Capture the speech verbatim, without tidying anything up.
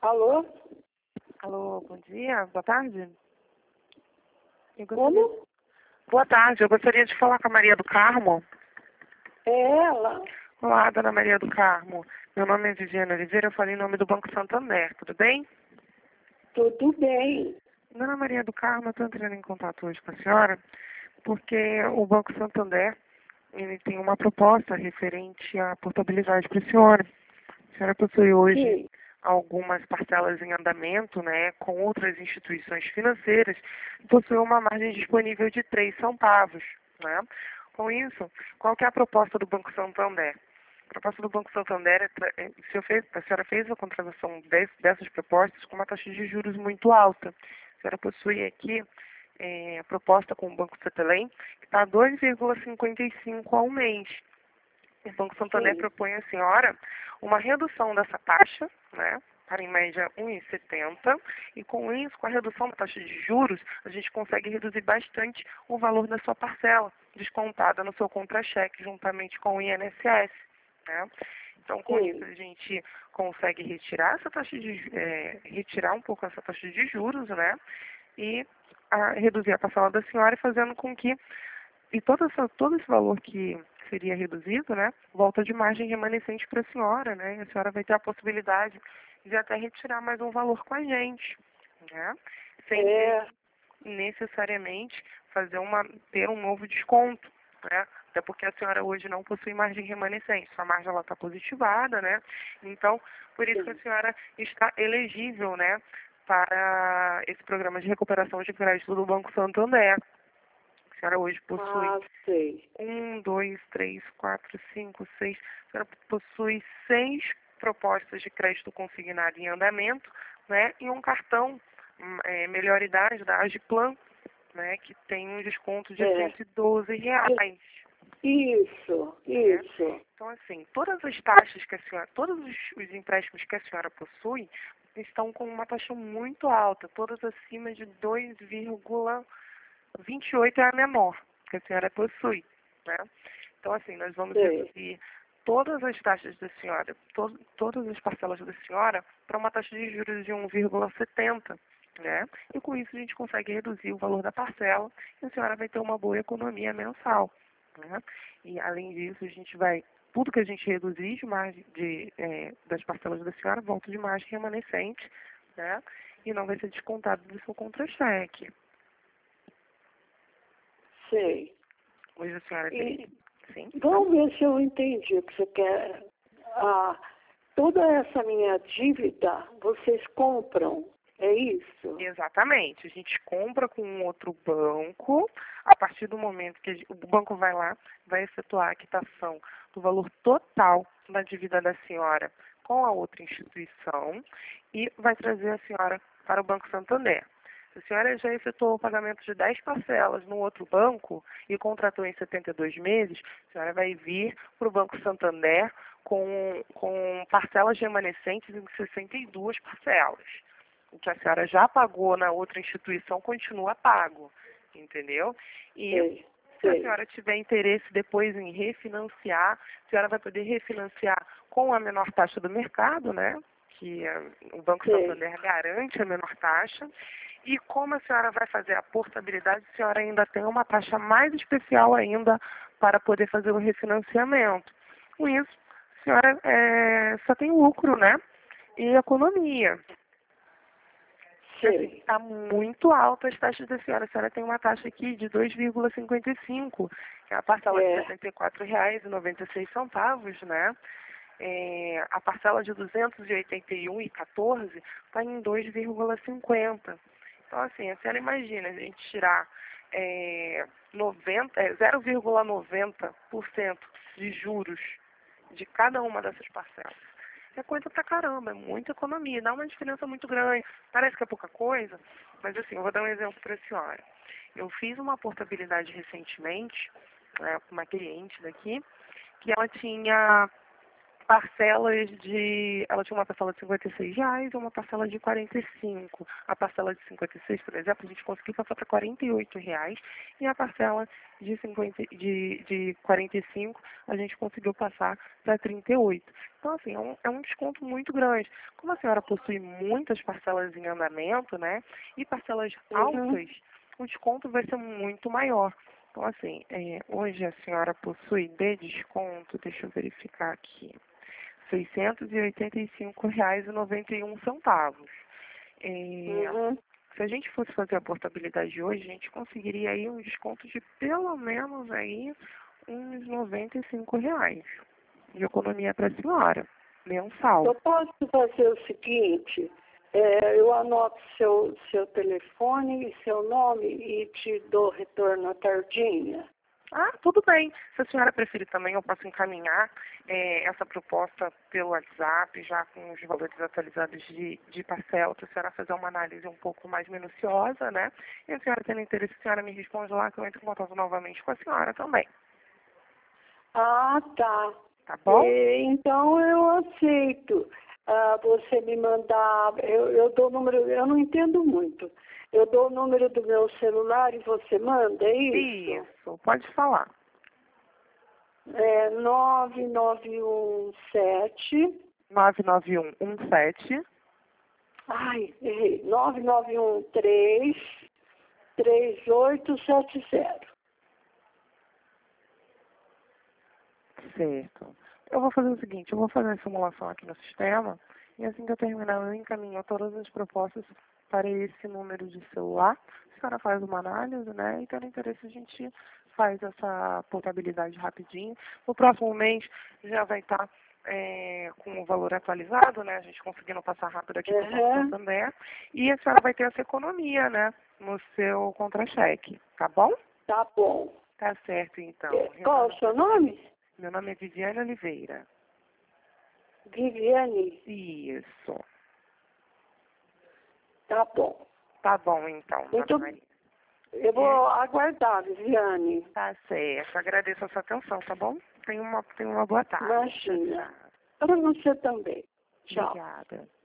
Alô? Alô, bom dia, boa tarde. Eu gostaria... Como? Boa tarde, eu gostaria de falar com a Maria do Carmo. É ela? Olá, dona Maria do Carmo. Meu nome é Viviane Oliveira, eu falei em nome do Banco Santander, tudo bem? Tudo bem. Dona Maria do Carmo, eu estou entrando em contato hoje com a senhora, porque o Banco Santander ele tem uma proposta referente à portabilidade para a senhora. A senhora possui hoje Sim. algumas parcelas em andamento, né, com outras instituições financeiras, e possui uma margem disponível de três centavos, né? Com isso, qual que é a proposta do Banco Santander? A proposta do Banco Santander é, tra- é- se eu fez- a senhora fez a contratação des- dessas propostas com uma taxa de juros muito alta. A senhora possui aqui é, a proposta com o Banco Cetelem, que está a dois vírgula cinquenta e cinco ao mês. O Banco Santander Sim. propõe à senhora uma redução dessa taxa, né, para em média um vírgula setenta, e com isso, com a redução da taxa de juros, a gente consegue reduzir bastante o valor da sua parcela, descontada no seu contra-cheque, juntamente com o I N S S. Né? Então, com Sim. isso, a gente consegue retirar essa taxa de ju- eh, retirar um pouco essa taxa de juros, né, e a, reduzir a parcela da senhora, fazendo com que e todo, essa, todo esse valor que seria reduzido, né, volta de margem remanescente para a senhora, né, e a senhora vai ter a possibilidade de até retirar mais um valor com a gente, né, sem É. ter necessariamente fazer uma, ter um novo desconto, né, até porque a senhora hoje não possui margem remanescente, sua margem está positivada, né, então, por isso que a Sim. senhora está elegível, né, para esse programa de recuperação de crédito do Banco Santander. A senhora hoje possui Ah, sei. um, dois, três, quatro, cinco, seis. A senhora possui seis propostas de crédito consignado em andamento, né? E um cartão hum, é, melhor idade da Agiplan, né? Que tem um desconto de É. cento e doze reais. Isso, Né? isso. Então, assim, todas as taxas que a senhora, todos os, os empréstimos que a senhora possui estão com uma taxa muito alta, todas acima de dois vírgula vinte e oito é a menor que a senhora possui, né? Então, assim, nós vamos Sei. reduzir todas as taxas da senhora, to todas as parcelas da senhora, para uma taxa de juros de um vírgula setenta, né? E com isso a gente consegue reduzir o valor da parcela e a senhora vai ter uma boa economia mensal, né? E, além disso, a gente vai, tudo que a gente reduzir de margem, de, eh, das parcelas da senhora, volta de margem remanescente, né? E não vai ser descontado do seu contra-cheque. Sei. Hoje a senhora tem. E Sim. vamos ver se eu entendi o que você quer. Ah, toda essa minha dívida, vocês compram, é isso? Exatamente. A gente compra com um outro banco. A partir do momento que a gente- o banco vai lá, vai efetuar a quitação do valor total da dívida da senhora com a outra instituição e vai trazer a senhora para o Banco Santander. Se a senhora já efetuou o pagamento de dez parcelas no outro banco e contratou em setenta e dois meses, a senhora vai vir para o Banco Santander com, com parcelas remanescentes em sessenta e duas parcelas. O que a senhora já pagou na outra instituição continua pago, entendeu? E Sei. se a Sei. senhora tiver interesse depois em refinanciar, a senhora vai poder refinanciar com a menor taxa do mercado, né? Que eh, o Banco Sei. Santander garante a menor taxa. E como a senhora vai fazer a portabilidade, a senhora ainda tem uma taxa mais especial ainda para poder fazer o refinanciamento. Com isso, a senhora eh, só tem lucro, né? E economia. Assim, Sei. está muito alta as taxas da senhora. A senhora tem uma taxa aqui de dois vírgula cinquenta e cinco, que é a parcela de É. setenta e quatro reais e noventa e seis centavos, né? É, a parcela de duzentos e oitenta e um reais e quatorze está em dois vírgula cinquenta. Então, assim, a senhora imagina a gente tirar é, noventa, é, zero vírgula noventa por cento de juros de cada uma dessas parcelas. É coisa pra caramba, é muita economia, dá uma diferença muito grande. Parece que é pouca coisa, mas assim, eu vou dar um exemplo para a senhora. Eu fiz uma portabilidade recentemente, né, com uma cliente daqui, que ela tinha parcelas de... Ela tinha uma parcela de cinquenta e seis reais e uma parcela de quarenta e cinco. A parcela de cinquenta e seis, por exemplo, a gente conseguiu passar para quarenta e oito reais. E a parcela de, cinquenta, de, de quarenta e cinco, a gente conseguiu passar para trinta e oito. Então, assim, é um, é um desconto muito grande. Como a senhora possui muitas parcelas em andamento, né? E parcelas altas, Uhum. o desconto vai ser muito maior. Então, assim, é, hoje a senhora possui de desconto, deixa eu verificar aqui, seiscentos e oitenta e cinco reais e noventa e um centavos. É, Uhum. se a gente fosse fazer a portabilidade hoje, a gente conseguiria aí um desconto de pelo menos aí uns noventa e cinco reais de economia para a senhora, mensal. Eu posso fazer o seguinte, é, eu anoto seu, seu telefone e seu nome e te dou retorno à tardinha. Ah, tudo bem. Se a senhora preferir também, eu posso encaminhar eh, essa proposta pelo WhatsApp, já com os valores atualizados de, de parcela, para a senhora fazer uma análise um pouco mais minuciosa, né? E a senhora tendo interesse, a senhora me responde lá, que eu entro em contato novamente com a senhora também. Ah, tá. Tá bom? E, então eu aceito. Ah, você me mandar, eu, eu dou o número, eu não entendo muito. Eu dou o número do meu celular e você manda, é isso? Isso, pode falar. É nove nove um sete. nove nove um um sete. Ai, errei. nove nove um três, três oito sete zero. Certo. Eu vou fazer o seguinte, eu vou fazer a simulação aqui no sistema e assim que eu terminar eu encaminho todas as propostas para esse número de celular. A senhora faz uma análise, né? E tendo interesse a gente faz essa portabilidade rapidinho. No próximo mês já vai estar é, com o valor atualizado, né? A gente conseguindo passar rápido aqui para o Banco Uhum. Santander. E a senhora vai ter essa economia, né? No seu contra-cheque, tá bom? Tá bom. Tá certo, então. É, qual é o seu nome? Meu nome é Viviane Oliveira. Viviane. Isso. Tá bom. Tá bom, então, Dona Muito, Maria. eu vou aguardar, Viviane. Tá certo. Agradeço a sua atenção, tá bom? Tenha uma, tenha uma boa tarde. Imagina. Tchau, tchau. Para você também. Tchau. Obrigada.